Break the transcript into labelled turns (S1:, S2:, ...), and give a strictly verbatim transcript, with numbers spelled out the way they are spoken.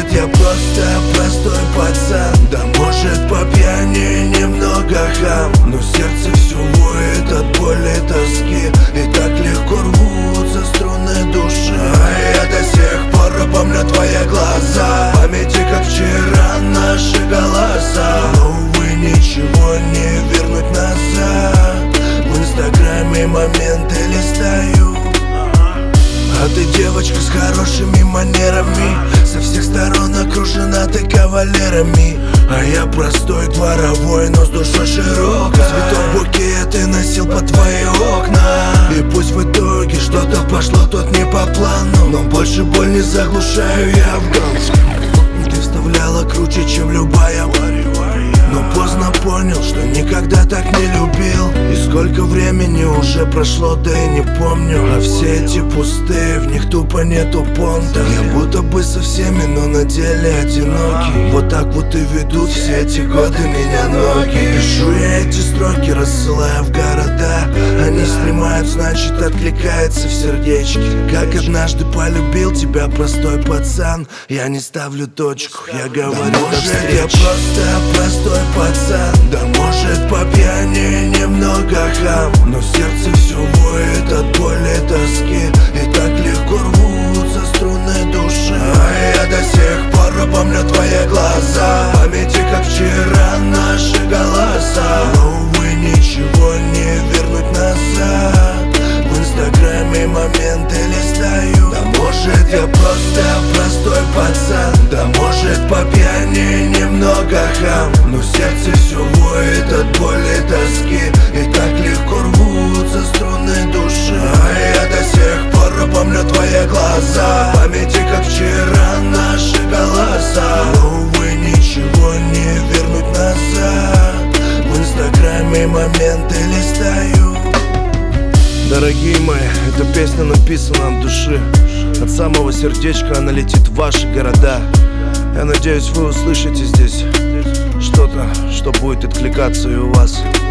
S1: я просто простой пацан. Да может по пьяни немного хам, но сердце все воет от боли и тоски, и так легко рвутся струны души. А я до сих пор помню твои глаза, в памяти как вчера наши голоса. Но увы, ничего не вернуть назад. В инстаграме моменты листаю, а ты девочка с хорошими манерами, со всех сторон окружена ты кавалерами. А я простой дворовой, но с душой широкой. Цветов букет ты носил под твои окна, и пусть в итоге что-то пошло тут не по плану, но больше боль не заглушаю я афганскую. Ты вставляла круче, чем любая, но поздно понял, что никогда так не любил. И сколько времени уже прошло, да и не помню. А все эти пустые, в них тупо нету понта. Я будто бы со всеми, но на деле одинокий. Вот так вот и ведут все эти годы меня ноги. Пишу я эти строки, рассылая в города. Они снимают, значит откликается в сердечке. Как однажды полюбил тебя простой пацан, я не ставлю точку, я говорю, да, может я просто простой пацан. Да может по пьяни немного хам, но сердце все воет от боли и тоски, и так легко рвутся струны души. А я до сих пор помню твои глаза, в памяти как вчера наши голоса. Но увы, ничего не вернуть назад. В инстаграме моменты листаю. Да может я просто простой пацан, да может по пьяни немного хам, но сердце все воет от боли и тоски, и так легко рвутся струны души. А я до сих пор помню твои глаза, в памяти как вчера наши голоса. Но увы, ничего не вернуть назад. В инстаграме моменты листаю.
S2: Дорогие мои, эта песня написана от души, от самого сердечка она летит в ваши города. Я надеюсь, вы услышите здесь что-то, что будет откликаться и у вас.